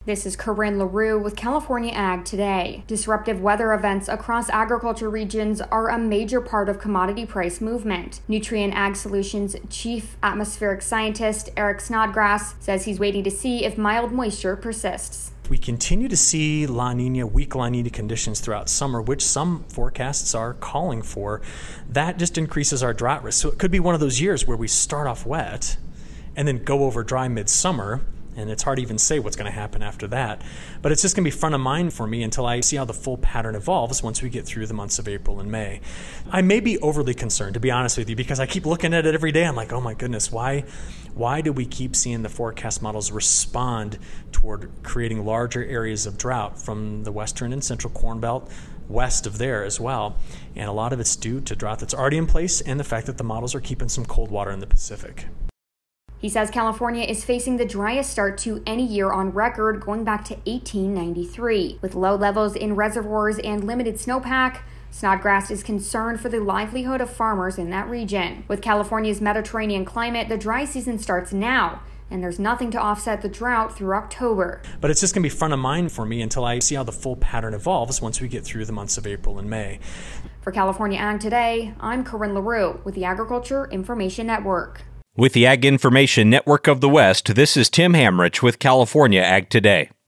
This is Corinne LaRue with California Ag Today. Disruptive weather events across agriculture regions are a major part of commodity price movement. Nutrien Ag Solutions Chief Atmospheric Scientist Eric Snodgrass says he's waiting to see if mild moisture persists. We continue to see weak La Nina conditions throughout summer, which some forecasts are calling for. That just increases our drought risk. So it could be one of those years where we start off wet and then go over dry midsummer. And it's hard to even say what's going to happen after that. But it's just going to be front of mind for me until I see how the full pattern evolves once we get through the months of April and May. I may be overly concerned, to be honest with you, because I keep looking at it every day. I'm like, oh my goodness, why do we keep seeing the forecast models respond toward creating larger areas of drought from the western and central Corn Belt west of there as well? And a lot of it's due to drought that's already in place and the fact that the models are keeping some cold water in the Pacific. He says California is facing the driest start to any year on record going back to 1893. With low levels in reservoirs and limited snowpack, Snodgrass is concerned for the livelihood of farmers in that region. With California's Mediterranean climate, the dry season starts now, and there's nothing to offset the drought through October. But it's just going to be front of mind for me until I see how the full pattern evolves once we get through the months of April and May. For California Ag Today, I'm Corinne LaRue with the Agriculture Information Network. With the Ag Information Network of the West, this is Tim Hamrich with California Ag Today.